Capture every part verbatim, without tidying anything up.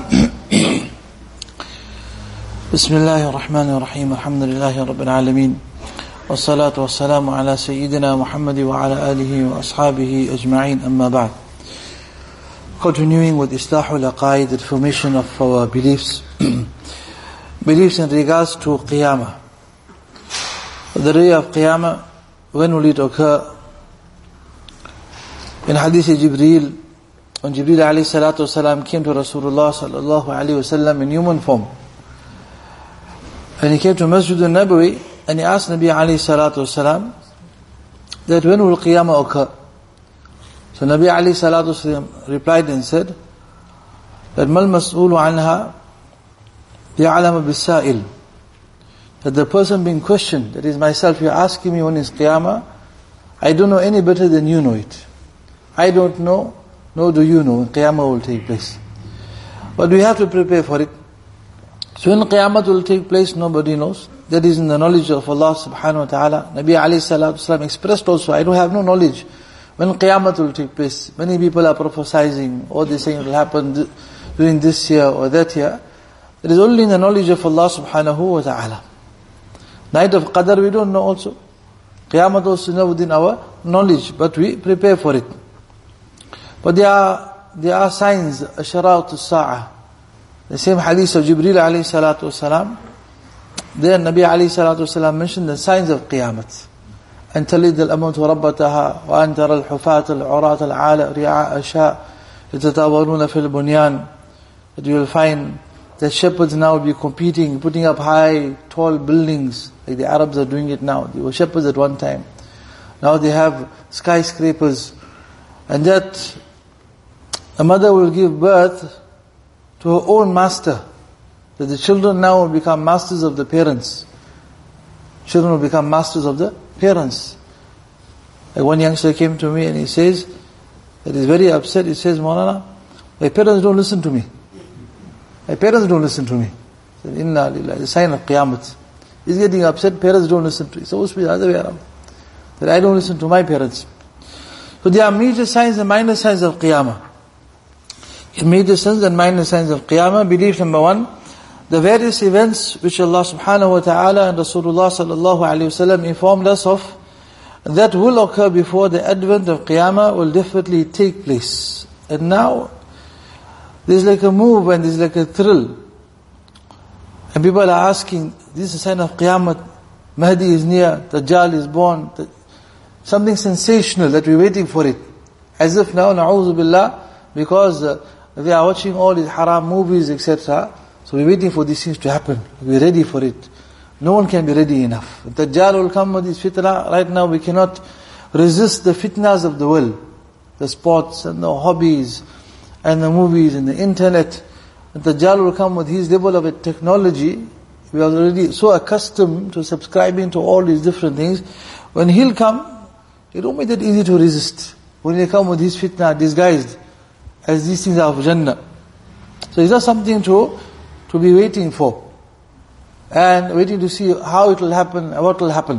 بسم الله الرحمن الرحيم الحمد لله رب العالمين والصلاة والسلام على سيدنا محمد وعلى آله وأصحابه أجمعين أما بعد. Continuing with Islahul Aqaid, the formation of our beliefs beliefs in regards to Qiyamah. The day of Qiyamah, when will it occur? In Hadith Jibreel, when Jibreel alayhi salatu wasalam came to Rasulullah sallallahu alayhi wasallam in human form, and he came to Masjid al-Nabawi, and he asked Nabi alayhi salatu wasalam that when will Qiyamah occur? So Nabi alayhi salatu wasalam replied and said that mal mas'ulu anha bi'alama bis-sa'il, that the person being questioned, that is myself, you're asking me when is Qiyamah, I don't know any better than you know it. I don't know, nor do you know when Qiyamah will take place. But we have to prepare for it. So when Qiyamah will take place, nobody knows. That is in the knowledge of Allah subhanahu wa ta'ala. Nabi alayhi salatu wasalam expressed also, I don't have no knowledge when Qiyamah will take place. Many people are prophesying, or they saying it will happen during this year or that year. It is only in the knowledge of Allah subhanahu wa ta'ala. Night of Qadr we don't know also. Qiyamah also not within our knowledge, but we prepare for it. But there are, there are signs, asharat as-sa'ah. The same hadith of Jibreel alayhi salatu wasalam, there Nabi alayhi salatu wasalam mentioned the signs of Qiyamat. أن تلد الأمة ربتها وأن ترى الحفاة العراة العالة رعاء أشاء يتطاولون في البنيان. That you will find that shepherds now will be competing, putting up high, tall buildings, like the Arabs are doing it now. They were shepherds at one time. Now they have skyscrapers. And that a mother will give birth to her own master. That the children now will become masters of the parents. Children will become masters of the parents. Like one youngster came to me and he says, that he's very upset, he says, Maulana, my parents don't listen to me. My parents don't listen to me. He said, Inna lillahi, the sign of Qiyamah. He's getting upset, parents don't listen to me. It's supposed to be the other way around. That I don't listen to my parents. So there are major signs and minor signs of Qiyamah. In major signs and minor signs of Qiyamah, belief number one, the various events which Allah subhanahu wa ta'ala and Rasulullah sallallahu alayhi wa sallam informed us of, that will occur before the advent of Qiyamah will definitely take place. And now, there's like a move and there's like a thrill. And people are asking, this is a sign of Qiyamah, Mahdi is near, Dajjal is born, something sensational that we're waiting for it. As if now, na'udhu billah, because uh, we are watching all these haram movies, et cetera. So we're waiting for these things to happen. We're ready for it. No one can be ready enough. Dajjal will come with his fitna. Right now we cannot resist the fitnas of the world. The sports and the hobbies and the movies and the internet. Dajjal will come with his level of technology. We are already so accustomed to subscribing to all these different things. When he'll come, it won't be that easy to resist. When he come with his fitna disguised as these things are of Jannah. So it's not something to to be waiting for. And waiting to see how it will happen, what will happen.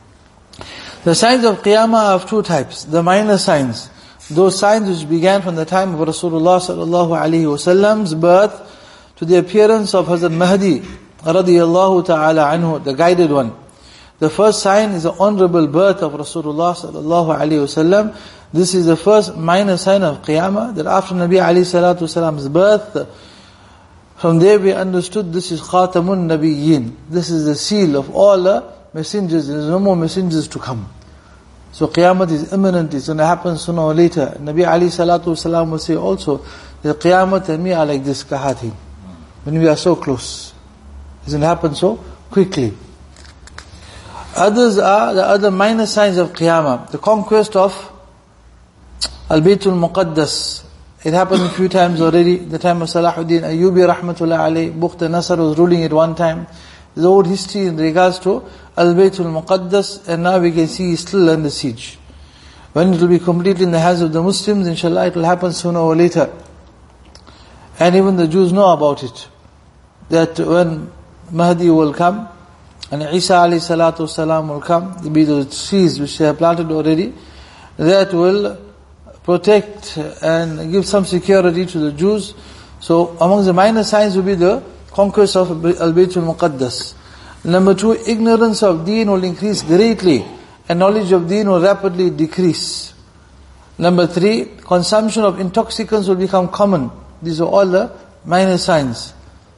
The signs of Qiyamah are of two types. The minor signs. Those signs which began from the time of Rasulullah sallallahu alaihi wasallam's birth to the appearance of Hazrat Mahdi radiyallahu ta'ala anhu, the guided one. The first sign is the honorable birth of Rasulullah sallallahu alaihi wasallam. This is the first minor sign of Qiyamah, that after Nabi alayhi salatu wasalam's birth, from there we understood this is Khatamun Nabiyyin. This is the seal of all the messengers. There is no more messengers to come. So Qiyamah is imminent. It's going to happen sooner or later. Nabi alayhi salatu wasalam will say also, the Qiyamah and me are like this kahati. When we are so close. It doesn't happen so quickly. Others are the other minor signs of Qiyamah. The conquest of Al-Baytul Muqaddas. It happened a few times already. The time of Salahuddin Ayyubi rahmatullah alayhi, Bukht Nasr was ruling it one time. There's old history in regards to Al-Baytul Muqaddas, and now we can see it's still under siege. When it will be completely in the hands of the Muslims, inshallah it will happen sooner or later. And even the Jews know about it. That when Mahdi will come, and Isa alayhi salatu wasalam will come, there will be those trees which they have planted already, that will protect and give some security to the Jews So amongst the minor signs will be the conquest of Al-Baytul Muqaddas. Number two, ignorance of deen will increase greatly and knowledge of deen will rapidly decrease. Number three, consumption of intoxicants will become common. These are all the minor signs.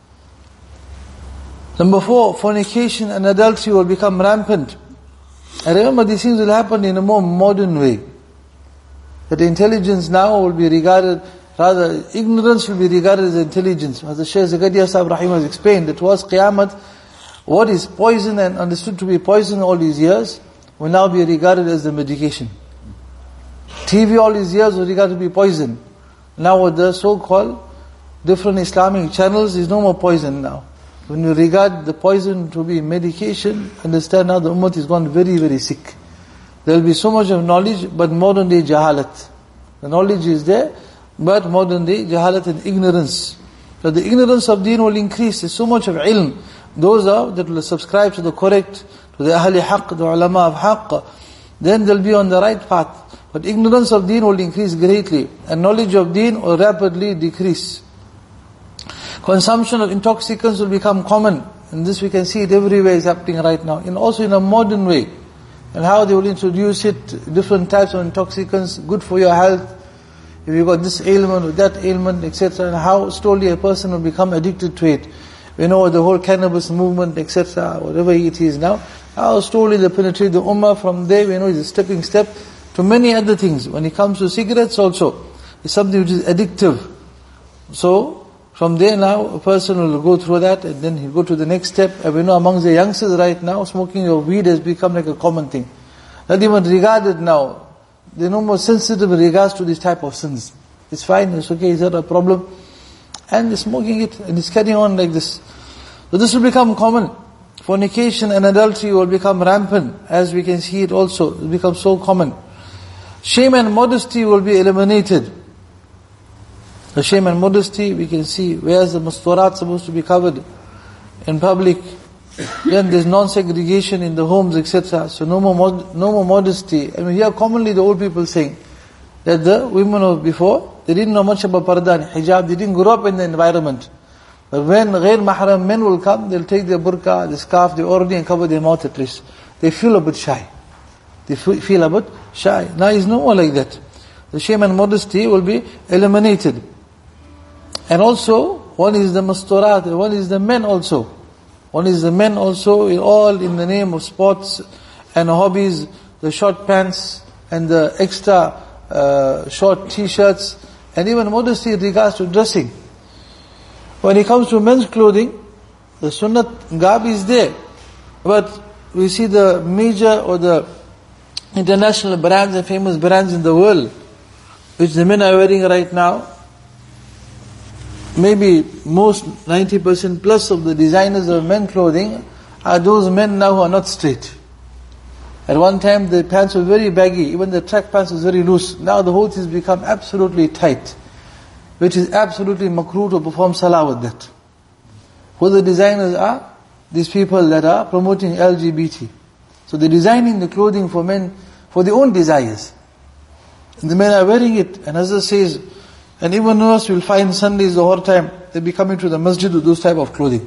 Number four, fornication and adultery will become rampant. And remember, these things will happen in a more modern way. That intelligence now will be regarded, rather ignorance will be regarded as intelligence. As the Shaykh Zakaria Sahib Rahim has explained, that was Qiyamah, what is poison and understood to be poison all these years, will now be regarded as the medication. T V all these years was regarded to be poison. Now with the so-called different Islamic channels, is no more poison now. When you regard the poison to be medication, understand now the ummah is gone very, very sick. There will be so much of knowledge, but modern day jahalat. The knowledge is there, but modern day jahalat and ignorance. So the ignorance of deen will increase. There's so much of ilm. Those are that will subscribe to the correct, to the ahli haqq, the ulama of haqq, then they'll be on the right path. But ignorance of deen will increase greatly, and knowledge of deen will rapidly decrease. Consumption of intoxicants will become common, and this we can see it everywhere is happening right now, and also in a modern way. And how they will introduce it, different types of intoxicants, good for your health, if you got this ailment or that ailment, et cetera, and how slowly a person will become addicted to it. You know, the whole cannabis movement, et cetera, whatever it is now, how slowly they penetrate the ummah. From there, we know it's a stepping step to many other things. When it comes to cigarettes also, it's something which is addictive. So, from there now, a person will go through that, and then he'll go to the next step. And we know amongst the youngsters right now, smoking of weed has become like a common thing. Not even regarded now. They're no more sensitive in regards to this type of sins. It's fine, it's okay, it's not a problem. And they're smoking it, and it's carrying on like this. So this will become common. Fornication and adultery will become rampant, as we can see it also. It will become so common. Shame and modesty will be eliminated. The shame and modesty, we can see, where's the masturat supposed to be covered in public. Then there's non-segregation in the homes, et cetera. So no more mod, no more modesty. I mean, here commonly the old people saying that the women of before, they didn't know much about parda and hijab, they didn't grow up in the environment. But when ghair mahram men will come, they'll take their burqa, the scarf, the ordi and cover their mouth at least. They feel a bit shy. They feel a bit shy. Now it's no more like that. The shame and modesty will be eliminated. And also, one is the masturat, one is the men also. One is the men also, all in the name of sports and hobbies, the short pants and the extra uh, short t-shirts, and even modesty in regards to dressing. When it comes to men's clothing, the sunnat garb is there. But we see the major or the international brands and famous brands in the world, which the men are wearing right now, maybe most ninety percent plus of the designers of men clothing are those men now who are not straight. At one time the pants were very baggy, even the track pants was very loose. Now the whole thing has become absolutely tight, which is absolutely makruh to perform salah with that. Who the designers are? These people that are promoting L G B T. So they're designing the clothing for men for their own desires. And the men are wearing it, and Hazrat says, and even worse, you'll find Sundays the whole time, they'll be coming to the masjid with those type of clothing.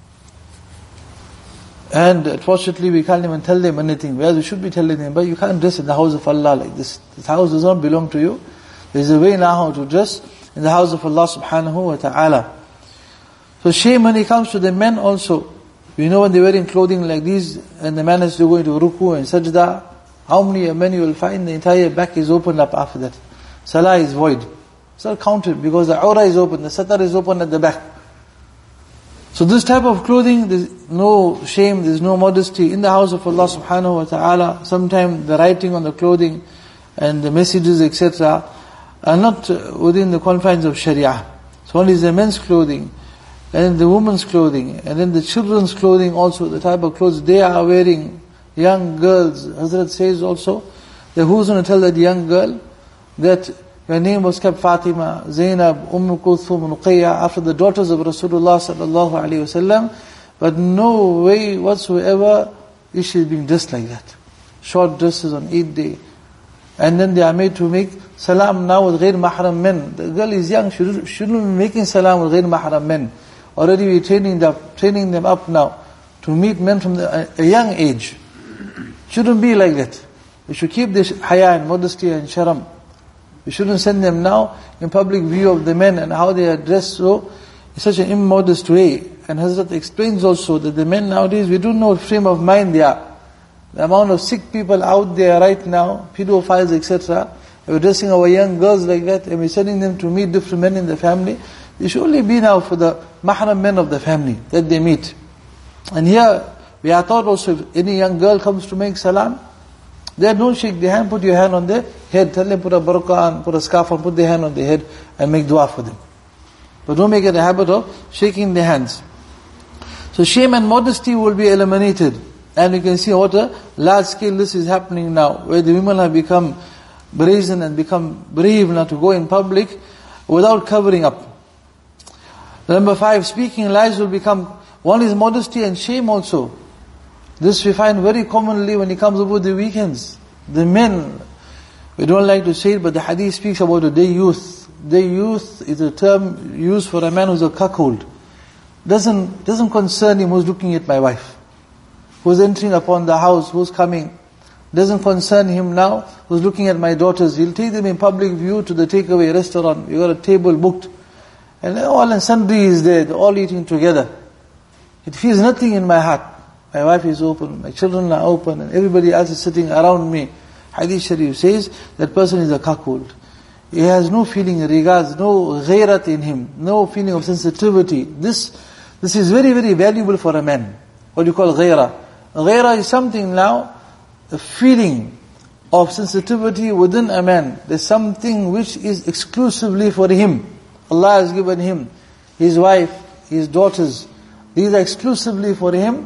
And unfortunately, we can't even tell them anything. Whereas we should be telling them, but you can't dress in the house of Allah like this. This house does not belong to you. There's a way now how to dress in the house of Allah subhanahu wa ta'ala. So shame when it comes to the men also. We know when they're wearing clothing like these, and the man has to go into ruku and sajda, how many men you will find the entire back is opened up after that. Salah is void. It's not counted because the aura is open, the satar is open at the back. So this type of clothing, there's no shame, there's no modesty in the house of Allah subhanahu wa ta'ala. Sometimes the writing on the clothing and the messages, et cetera, are not within the confines of Sharia. So one is the men's clothing, and then the women's clothing, and then the children's clothing also, the type of clothes they are wearing, young girls. Hazrat says also, that who's going to tell that young girl that her name was kept Fatima, Zainab, Umm Kulthum, Ruqayya, after the daughters of Rasulullah sallallahu alaihi wasallam, but no way whatsoever is she being dressed like that. Short dresses on Eid day, And then they are made to make salam now with ghair mahram men. The girl is young, she shouldn't be making salam with ghair mahram men. Already we're training them, training them up now to meet men from the, a, a young age. Shouldn't be like that. We should keep this haya and modesty and sharam. We shouldn't send them now in public view of the men and how they are dressed so in such an immodest way. And Hazrat explains also that the men nowadays, we don't know what frame of mind they are. The amount of sick people out there right now, pedophiles, et cetera. We're dressing our young girls like that and we're sending them to meet different men in the family. They should only be now for the mahram men of the family that they meet. And here, we are taught also, if any young girl comes to make salam, they don't shake their hand, put your hand on their head. Tell them put a burqa on, put a scarf on, put their hand on their head and make dua for them. But don't make it a habit of shaking their hands. So shame and modesty will be eliminated. And you can see what a large scale this is happening now, where the women have become brazen and become brave now to go in public without covering up. Number five, speaking lies will become, one is modesty and shame also. This we find very commonly when it comes about the weekends. The men, we don't like to say it, but the hadith speaks about the day youth. Day youth is a term used for a man who's a cuckold. Doesn't, doesn't concern him who's looking at my wife, who's entering upon the house, who's coming. Doesn't concern him now, who's looking at my daughters. He'll take them in public view to the takeaway restaurant. We got a table booked. And all and sundry is there, they're all eating together. It feels nothing in my heart. My wife is open, my children are open, and everybody else is sitting around me. Hadith Sharif says, that person is a cuckold. He has no feeling in regards, no ghairat in him, no feeling of sensitivity. This, this is very, very valuable for a man. What do you call ghaira? Ghaira is something now, a feeling of sensitivity within a man. There's something which is exclusively for him. Allah has given him, his wife, his daughters. These are exclusively for him.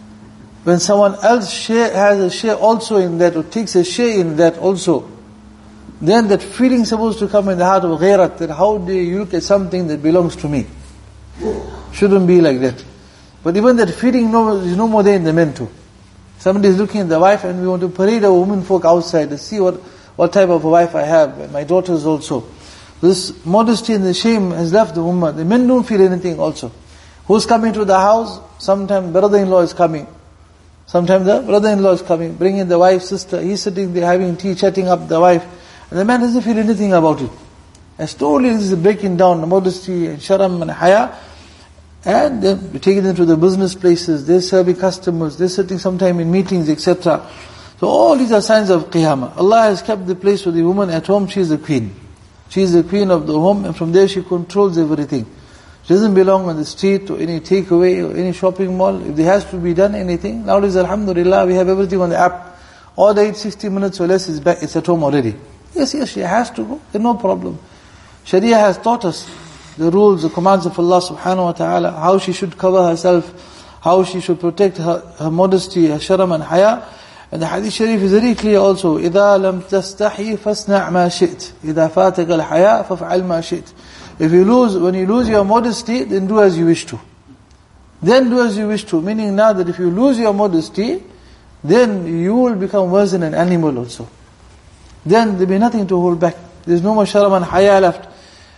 When someone else share, has a share also in that, or takes a share in that also, then that feeling is supposed to come in the heart of ghairat, that how do you look at something that belongs to me? Shouldn't be like that. But even that feeling no, is no more there in the men too. Somebody is looking at the wife and we want to parade our women folk outside to see what, what type of a wife I have, and my daughters also. This modesty and the shame has left the woman. The men don't feel anything also. Who's coming to the house? Sometimes brother-in-law is coming. Sometimes the brother-in-law is coming, bringing the wife, sister. He's sitting there having tea, chatting up the wife. And the man doesn't feel anything about it. And slowly this is breaking down the modesty and sharam and haya. And then we're taking them to the business places. They're serving customers. They're sitting sometime in meetings, et cetera. So all these are signs of qiyamah. Allah has kept the place for the woman at home. She is the queen. She is the queen of the home, and from there she controls everything. She doesn't belong on the street or any takeaway or any shopping mall. If there has to be done anything, nowadays alhamdulillah we have everything on the app. Order it sixty minutes or less, it's back, it's at home already. Yes, yes, she has to go, there's no problem. Sharia has taught us the rules, the commands of Allah subhanahu wa ta'ala, how she should cover herself, how she should protect her, her modesty, her sharam and haya. And the hadith sharif is very clear also. إِذَا لَمْ تَسْتَحِي فَاسْنَعْ مَا شِئْتِ إِذَا فَاتَكَ الْحَيَاء فَافْعَلْ مَا شِئْتِ. If you lose, when you lose your modesty, then do as you wish to. Then do as you wish to. Meaning now that if you lose your modesty, then you will become worse than an animal also. Then there will be nothing to hold back. There is no more sharam and haya left.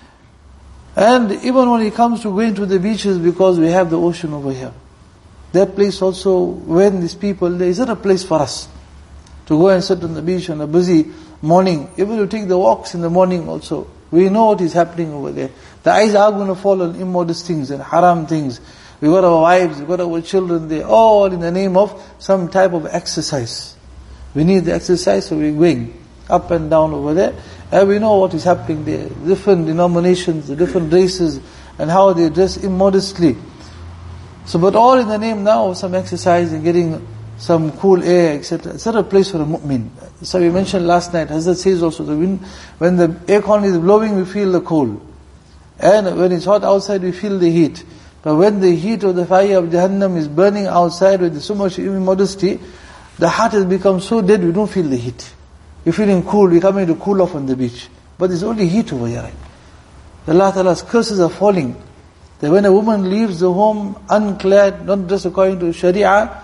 And even when it comes to going to the beaches, because we have the ocean over here, that place also, when these people, there is not a place for us to go and sit on the beach on a busy morning. Even to take the walks in the morning also. We know what is happening over there. The eyes are going to fall on immodest things and haram things. We got our wives, we got our children there, all in the name of some type of exercise. We need the exercise, so we're going up and down over there. And we know what is happening there. Different denominations, the different races, and how they dress immodestly. So, but all in the name now of some exercise and getting some cool air, et cetera. It's not a place for a mu'min. So we mentioned last night, Hazrat says also, the wind, when the air con is blowing, we feel the cold. And when it's hot outside, we feel the heat. But when the heat of the fire of Jahannam is burning outside with so much immodesty, the heart has become so dead, we don't feel the heat. We're feeling cool, we're coming to cool off on the beach. But there's only heat over here, right? Allah Ta'ala's curses are falling. That when a woman leaves the home unclad, not dressed according to Sharia,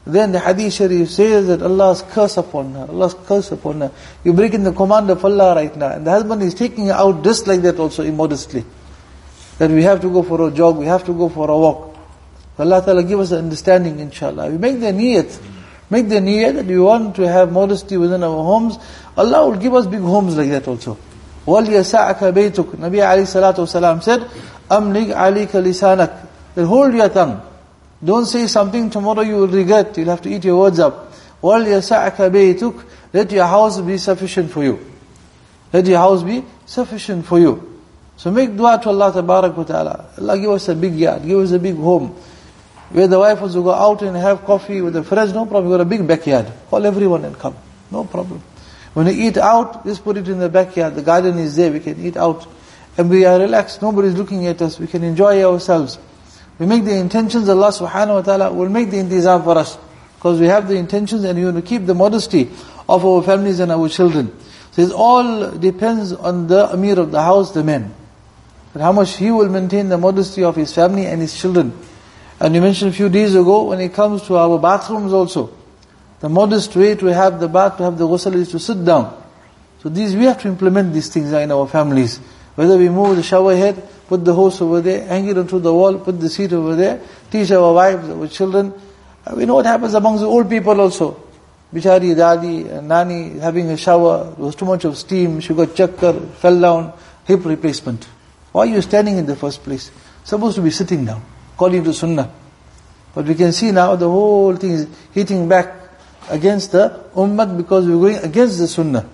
then the hadith sharif says that Allah's curse upon her, Allah's curse upon her. You're breaking the command of Allah right now. And the husband is taking her out just like that also, immodestly. That we have to go for a jog, we have to go for a walk. Allah Ta'ala give us an understanding, inshallah. We make the niyat, make the niyat that we want to have modesty within our homes. Allah will give us big homes like that also. وَلْيَسَعَكَ بَيْتُكَ Nabi alayhi salatu wasalam said, أَمْلِكْ عَلِيكَ لِسَانَكَ Then hold your tongue. Don't say something tomorrow you will regret. You'll have to eat your words up. وَلْيَسَعْكَ بَيْتُكَ Let your house be sufficient for you. Let your house be sufficient for you. So make dua to Allah Tabarak wa Ta'ala. Allah give us a big yard, give us a big home. Where the wife wants to go out and have coffee with the friends, no problem. We've got a big backyard. Call everyone and come. No problem. When we eat out, just put it in the backyard. The garden is there, we can eat out. And we are relaxed, nobody is looking at us. We can enjoy ourselves. We make the intentions, Allah subhanahu wa ta'ala will make the intizam for us. Because we have the intentions and we want to keep the modesty of our families and our children. So it all depends on the Amir of the house, the man. But how much he will maintain the modesty of his family and his children. And we mentioned a few days ago, when it comes to our bathrooms also, the modest way to have the bath, to have the ghusl is to sit down. So these, we have to implement these things in our families. Whether we move the shower head, put the hose over there, hang it onto the wall, put the seat over there, teach our wives, our children. We know what happens amongst the old people also. Bichari, dadi, nani, having a shower, there was too much of steam, she got chakkar, fell down, hip replacement. Why are you standing in the first place? Supposed to be sitting down, according to sunnah. But we can see now the whole thing is hitting back against the ummah because we're going against the sunnah.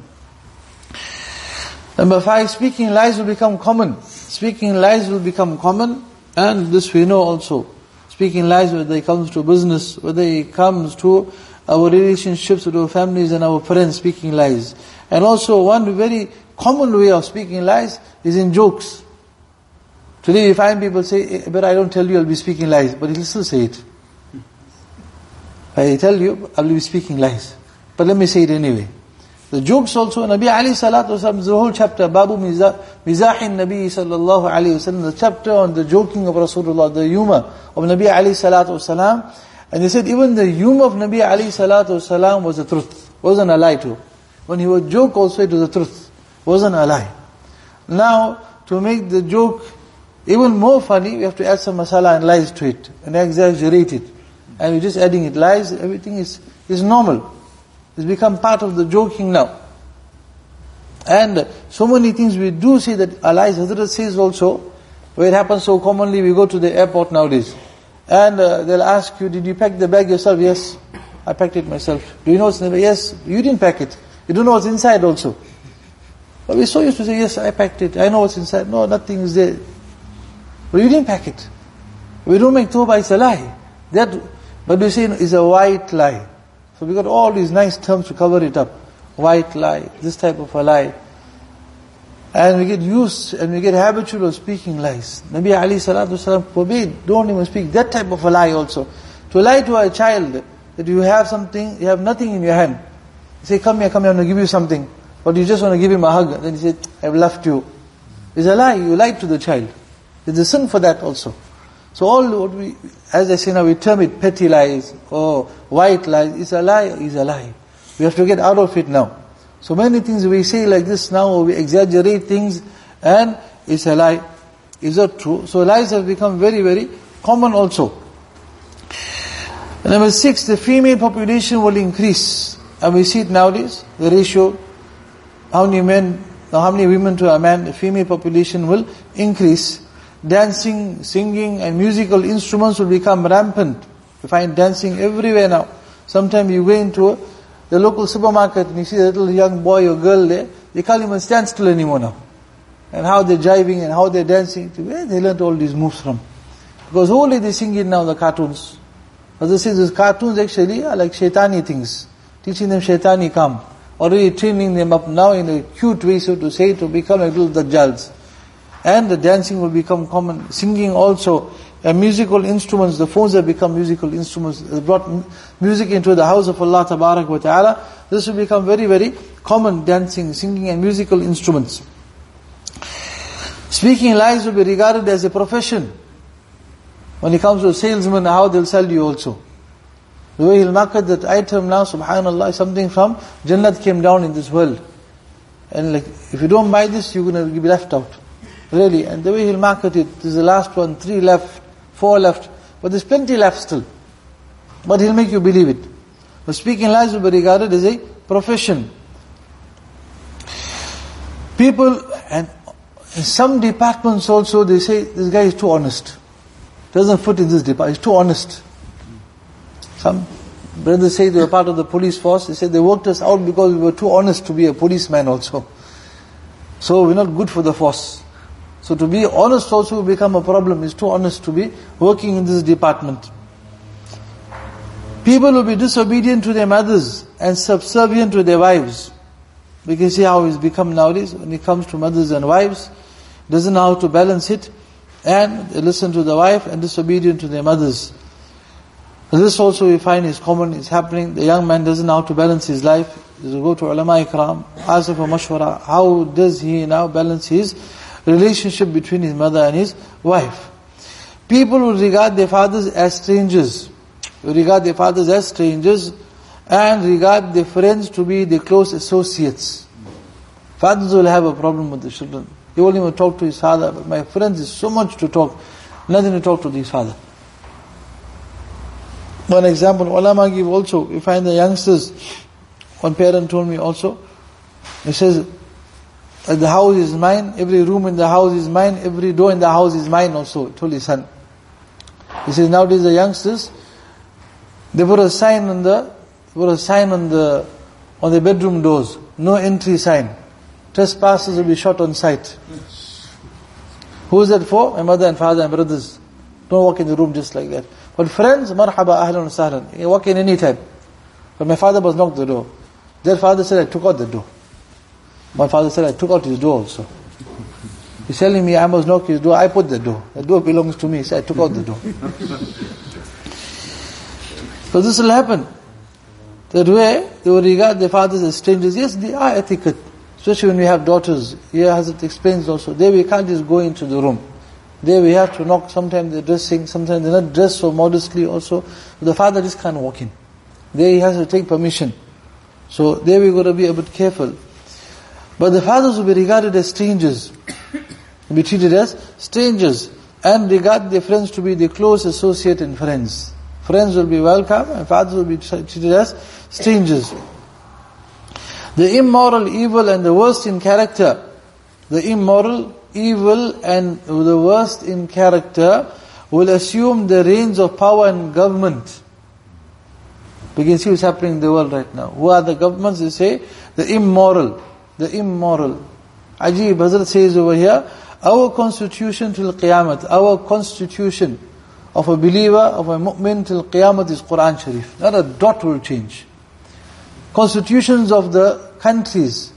Number five, speaking lies will become common. Speaking lies will become common, and this we know also. Speaking lies, whether it comes to business, whether it comes to our relationships with our families and our friends, speaking lies. And also one very common way of speaking lies is in jokes. Today we find people say, but I don't tell you I'll be speaking lies, but he'll still say it. I tell you, I'll be speaking lies. But let me say it anyway. The jokes also, Nabi alayhi salatu wasalam, the whole chapter, Babu Mizahin Nabi sallallahu alayhi wasallam, the chapter on the joking of Rasulullah, the humor of Nabi alayhi salatu wasalam. And they said even the humor of Nabi alayhi salatu wasalam was the truth, wasn't a lie too. When he would joke also it was the truth, wasn't a lie. Now, to make the joke even more funny, we have to add some masala and lies to it, and exaggerate it. And we're just adding it, lies, everything is, is normal. It's become part of the joking now. And so many things we do see that are lies. Hazrat says also, where it happens so commonly, we go to the airport nowadays. And uh, they'll ask you, did you pack the bag yourself? Yes, I packed it myself. Do you know what's in the bag? Yes, you didn't pack it. You don't know what's inside also. But we're so used to say, yes, I packed it. I know what's inside. No, nothing is there. But you didn't pack it. We don't make tawbah, it's a lie. That, but we say it's a white lie. So we got all these nice terms to cover it up. White lie, this type of a lie. And we get used and we get habitual of speaking lies. Nabi alayhi salatu wasalam forbade, don't even speak that type of a lie also. To lie to a child that you have something, you have nothing in your hand. You say, come here, come here, I'm going to give you something. But you just want to give him a hug. Then he said, I've left you. It's a lie, you lied to the child. There's a sin for that also. So all what we, as I say now, we term it petty lies or white lies. It's a lie, it's a lie. We have to get out of it now. So many things we say like this now, or we exaggerate things, and it's a lie. Is that true? So lies have become very, very common also. And number six, the female population will increase. And we see it nowadays, the ratio, how many men, how many women to a man, the female population will increase. Dancing, singing and musical instruments will become rampant. You find dancing everywhere now. Sometimes you go into the local supermarket and you see a little young boy or girl there, they can't even stand still anymore now. And how they're jiving and how they're dancing, where they learned all these moves from. Because only they sing it now, the cartoons. As I say, these cartoons actually are like shaitani things. Teaching them shaitani calm. Already training them up now in a cute way, so to say, to become like little dajjals. And the dancing will become common. Singing also. And musical instruments, the phones have become musical instruments. They brought music into the house of Allah Tabarak wa Ta'ala. This will become very, very common, dancing, singing and musical instruments. Speaking lies will be regarded as a profession. When it comes to salesmen, how they'll sell you also. The way he'll market that item now, subhanallah, something from Jannat came down in this world. And like, if you don't buy this, you're going to be left out. Really. And the way he'll market it, this is the last one, three left, four left. But there's plenty left still. But he'll make you believe it. But speaking lies will be regarded as a profession. People, and in some departments also, they say, this guy is too honest. Doesn't fit in this department, he's too honest. Some brothers say they were part of the police force, they said they worked us out because we were too honest to be a policeman also. So we're not good for the force. So to be honest also will become a problem. It's too honest to be working in this department. People will be disobedient to their mothers and subservient to their wives. We can see how it's become nowadays when it comes to mothers and wives. Doesn't know how to balance it. And they listen to the wife and disobedient to their mothers. This also we find is common, is happening. The young man doesn't know how to balance his life. He will go to ulama ikram, ask for mashwara. How does he now balance his relationship between his mother and his wife? People will regard their fathers as strangers. Will regard their fathers as strangers and regard their friends to be their close associates. Fathers will have a problem with the children. He won't even talk to his father, but my friends is so much to talk, nothing to talk to his father. One example, ulama give also, we find the youngsters, one parent told me also, he says, the house is mine, every room in the house is mine, every door in the house is mine also, he told his son. He says, nowadays the youngsters, they put a sign on the, put a sign on the, on the bedroom doors, no entry sign. Trespassers will be shot on sight. Who is that for? My mother and father and brothers. Don't walk in the room just like that. But friends, marhaba, ahlan wa sahlan. You walk in any time. But my father must knock the door. Their father said, I took out the door. My father said, I took out his door also. He's telling me I must knock his door. I put the door. The door belongs to me. He said, I took out the door. So this will happen. That way, they will regard their fathers as strangers. Yes, they are etiquette. Especially when we have daughters. Here Hazrat explains also. There we can't just go into the room. There we have to knock. Sometimes they're dressing. Sometimes they're not dressed so modestly also. But the father just can't walk in. There he has to take permission. So there we've got to be a bit careful. But the fathers will be regarded as strangers. Will be treated as strangers. And regard their friends to be their close associate and friends. Friends will be welcome and fathers will be treated as strangers. The immoral, evil and the worst in character, the immoral, evil and the worst in character will assume the reins of power and government. We can see what's happening in the world right now. Who are the governments? They say the immoral, the immoral. Ajib Hazrat says over here, our constitution till Qiyamah, our constitution of a believer, of a mu'min till Qiyamah is Quran Sharif. Not a dot will change. Constitutions of the countries,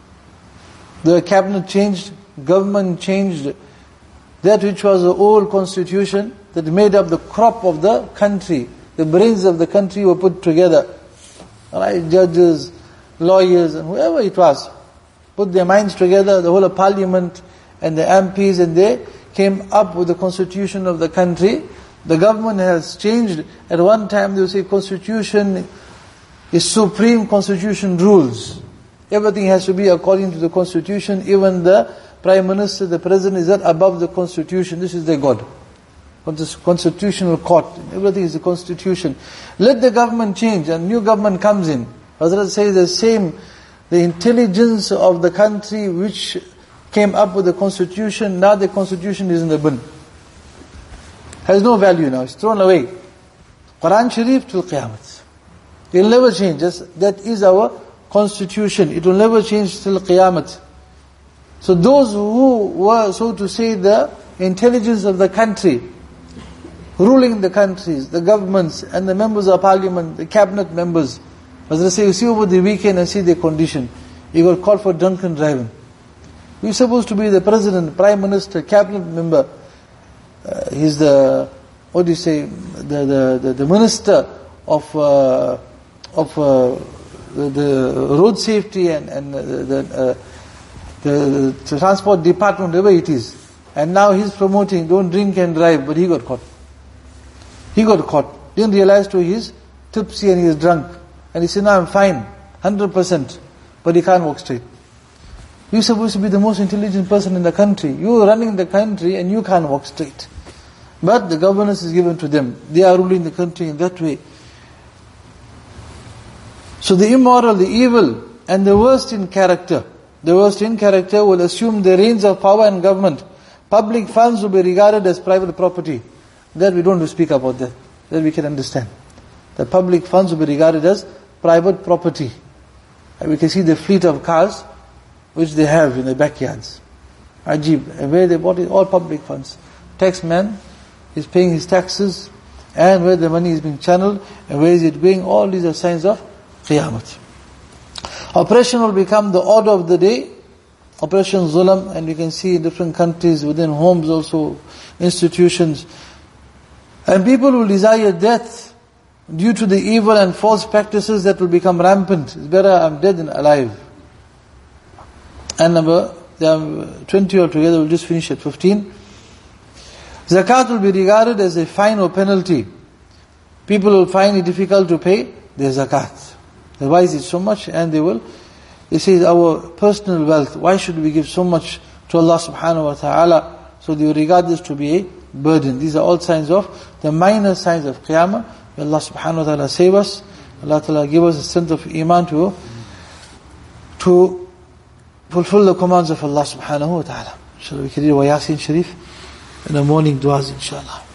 the cabinet changed, government changed. That which was the old constitution that made up the crop of the country, the brains of the country were put together. Right, judges, lawyers and whoever it was, put their minds together, the whole of parliament and the M Ps, and they came up with the constitution of the country. The government has changed. At one time they would say constitution is supreme, constitution rules. Everything has to be according to the constitution. Even the prime minister, the president is not above the constitution. This is their God. Constitutional court. Everything is the constitution. Let the government change and new government comes in. Hazrat says the same, the intelligence of the country which came up with the constitution, now the constitution is in the bin. Has no value now, it's thrown away. Quran Sharif till Qiyamah. It will never change. That is our constitution. It will never change till Qiyamah. So those who were, so to say, the intelligence of the country, ruling the countries, the governments and the members of parliament, the cabinet members, as they say, you see over the weekend and see their condition. You got called for drunken driving. We're supposed to be the president, prime minister, cabinet member. Uh, he's the, what do you say, the the, the, the minister of uh, of uh, the, the road safety and, and the, the, uh, the, the transport department, whatever it is. And now he's promoting, don't drink and drive, but he got caught. He got caught. Didn't realize to his tipsy and he is drunk. And he says, no, I'm fine, one hundred percent. But he can't walk straight. You're supposed to be the most intelligent person in the country. You're running the country and you can't walk straight. But the governance is given to them. They are ruling the country in that way. So the immoral, the evil, and the worst in character, the worst in character will assume the reins of power and government. Public funds will be regarded as private property. That we don't have to speak about that. That we can understand. The public funds will be regarded as private property. And we can see the fleet of cars which they have in their backyards. Ajib. And where they bought it, all public funds. Taxman is paying his taxes, and where the money is being channeled, and where is it going, all these are signs of Qiyamah. Oppression will become the order of the day. Oppression, zulam, and you can see in different countries, within homes also, institutions. And people will desire death due to the evil and false practices that will become rampant. It's better I'm dead than alive. And number, there are twenty altogether, we'll just finish at fifteen. Zakat will be regarded as a fine or penalty. People will find it difficult to pay their zakat. They why is it so much? And they will, they say our personal wealth, why should we give so much to Allah subhanahu wa ta'ala? So they will regard this to be a burden. These are all signs of, the minor signs of Qiyamah. May Allah subhanahu wa ta'ala save us. Allah ta'ala give us a strength of iman to, to fulfill the commands of Allah subhanahu wa ta'ala. Shall we read wa Yasin Sharif in the morning du'as inshallah.